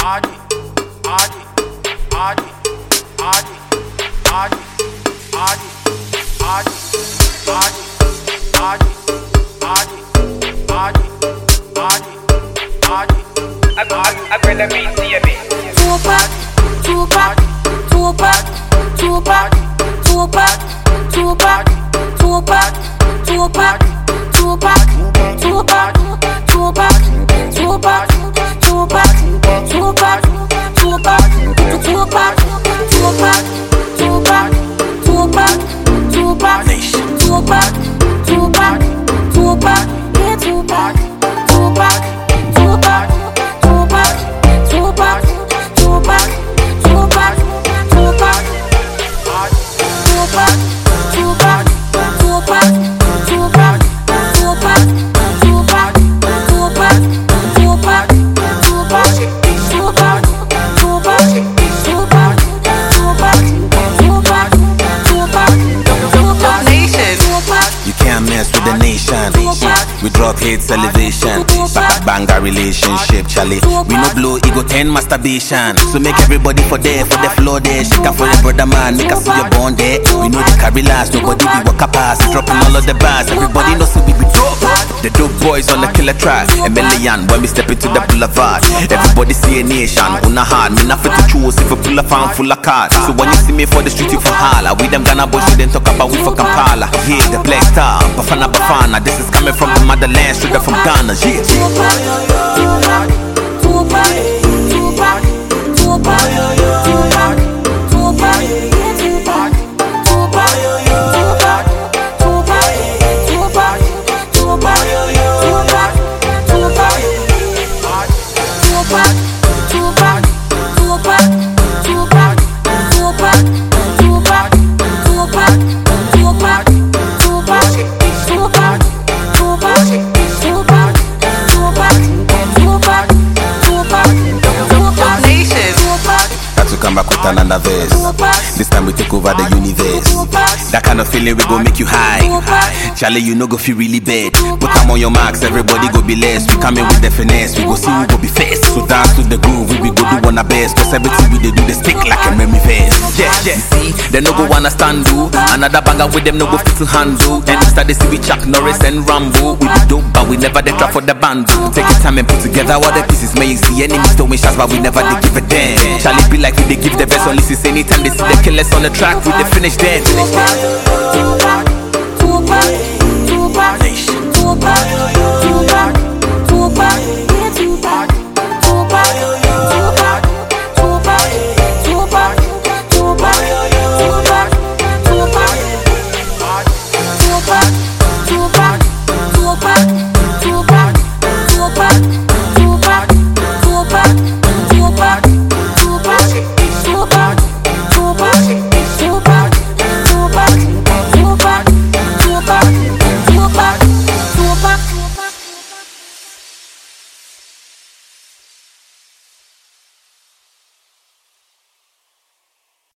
We drop hits, elevation, banger relationship, Charlie. We no blow, ego 10 masturbation. So make everybody for there, for the floor there. Shake up for the brother man, make us see your bond there. We know the carry last, nobody be walk past. Dropping all of the bars, everybody knows we be dope. The dope boys on the killer track. A million when we step into the boulevard. Everybody see a nation, una hard. Me not fit to choose if a pull a fan full of cards. So when you see me for the street, you for holla. We them Ghana boys, we then talk about we for Kampala. Yeah, the black star, Bafana Bafana. This is coming from the motherland, straight up from Ghana. Yeah. Come back with another verse. This time we take over the universe. That kind of feeling we go make you high. Charlie, you know go feel really bad. Put them on your marks, everybody go be less. We come in with the finesse, we go see who go be first. So dance to the groove, we go do one our best. Cause everything we do, they stick like a memory verse. Yeah, yeah. See, they no go wanna stand do. Another banger with them no go fit to handle. And instead they see we Chuck Norris and Rambo. We be dope, but we never they trap for the band. Take your time and put together what the pieces may. See enemies throwing shots, but we never they give a damn. Charlie be like we give the best on listen anytime they see the killers on the track with the finish then. Tupac.